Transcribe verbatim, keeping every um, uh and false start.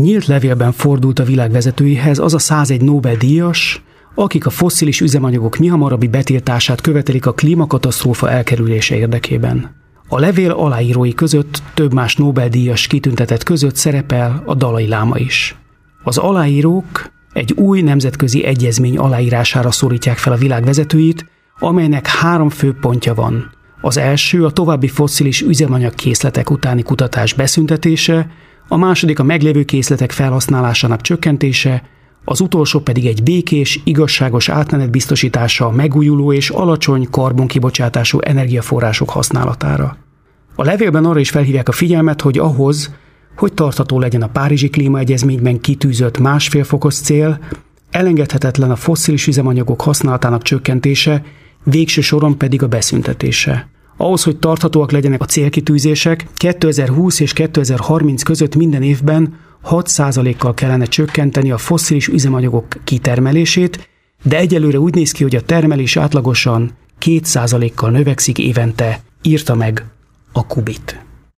Nyílt levélben fordult a világ vezetőihez az a százegy Nobel-díjas, akik a fosszilis üzemanyagok mihamarabbi betiltását követelik a klímakatasztrófa elkerülése érdekében. A levél aláírói között több más Nobel-díjas kitüntetett között szerepel a Dalai Láma is. Az aláírók egy új nemzetközi egyezmény aláírására szólítják fel a világ vezetőit, amelynek három fő pontja van. Az első a további fosszilis üzemanyag készletek utáni kutatás beszüntetése, a második a meglévő készletek felhasználásának csökkentése, az utolsó pedig egy békés, igazságos átmenet biztosítása a megújuló és alacsony karbonkibocsátású energiaforrások használatára. A levélben arra is felhívják a figyelmet, hogy ahhoz, hogy tartható legyen a Párizsi Klímaegyezményben kitűzött másfél fokos cél, elengedhetetlen a fosszilis üzemanyagok használatának csökkentése, végső soron pedig a beszüntetése. Ahhoz, hogy tarthatóak legyenek a célkitűzések, kétezer-húsz és kétezer-harminc között minden évben hat százalékkal kellene csökkenteni a fosszilis üzemanyagok kitermelését, de egyelőre úgy néz ki, hogy a termelés átlagosan két százalékkal növekszik évente, írta meg a Kubit.